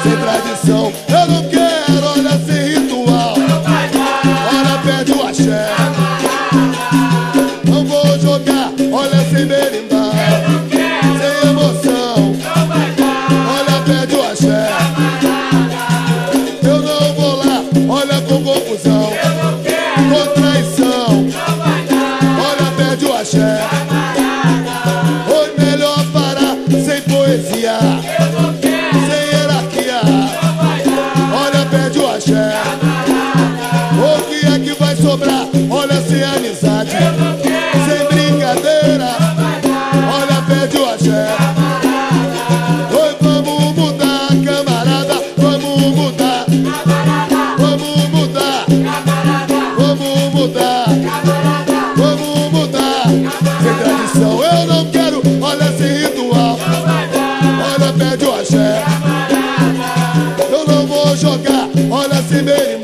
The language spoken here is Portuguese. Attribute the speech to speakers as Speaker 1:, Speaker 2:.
Speaker 1: sem tradição. Eu não quero, olha, sem ritual. Olha, perde o axé. Não vou jogar, olha, sem berimbau. Sem emoção, olha, perde o axé. Eu não vou lá, olha, com confusão, com traição. Olha, perde o axé. Hoje melhor parar sem poesia, sem hierarquia. Olha, perde o axé. O que é que vai sobrar? Olha, sem amizade, sem brincadeira. Olha, perde o axé. Oi, vamos mudar, camarada. Vamos mudar. Vamos mudar. Vamos mudar. Vamos mudar. Sem tradição eu não quero. Olha, sem ritual. Olha, perde o axé. Eu não vou jogar. Olha, sem berimbau.